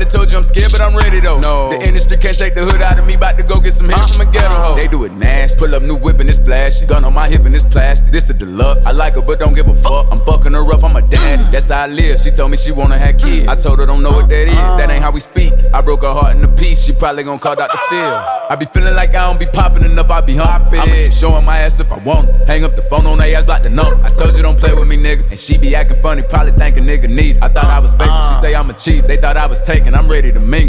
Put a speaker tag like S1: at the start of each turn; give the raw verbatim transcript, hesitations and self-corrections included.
S1: would've told you I'm scared, but I'm ready though. No. The industry can't take the hood out of me, bout to go get some hit uh, from a ghetto hoe. They do it nasty. Pull up new whip and it's flashy. Gun on my hip and it's plastic. This the deluxe. I like her, but don't give a fuck. I'm fucking her rough, I'm a daddy. That's how I live. She told me she wanna have kids. I told her don't know what that is. That ain't how we speak. I broke her heart in a piece. She probably gon' call Doctor Phil. I be feeling like I don't be popping enough. I be humping. I'ma keep showing my ass if I want it. Hang up the phone on they ass, block the number. I told you don't play with me, nigga. And she be acting funny, probably think a nigga need it. I thought I was faking. She say I'm a cheat. They thought I was taking. I'm ready to mingle.